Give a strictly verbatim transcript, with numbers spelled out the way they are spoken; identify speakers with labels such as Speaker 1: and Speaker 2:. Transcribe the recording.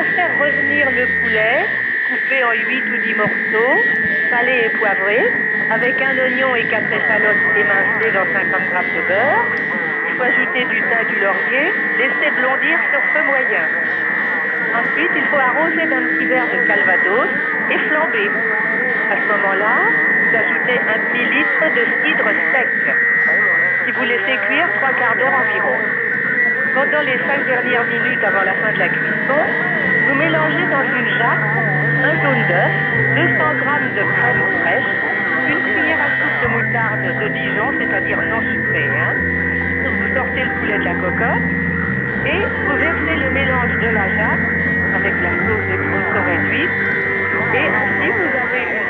Speaker 1: faut faire revenir le poulet, coupé en huit ou dix morceaux, salé et poivré, avec un oignon et quatre échalotes émincées dans cinquante grammes de beurre. Il faut ajouter du thym, du laurier, laisser blondir sur feu moyen. Ensuite, il faut arroser d'un petit verre de calvados et flamber. À ce moment-là, vous ajoutez un demi-litre de cidre sec, qui vous laissez cuire trois quarts d'heure environ. Pendant les cinq dernières minutes avant la fin de la cuisson, vous mélangez dans une jatte un jaune d'œuf, deux cents grammes de crème fraîche, une cuillère à soupe de moutarde de Dijon, c'est-à-dire non sucrée. Hein. Vous sortez le poulet de la cocotte et vous versez le mélange de la jatte avec la sauce de cuisson réduite et ainsi vous avez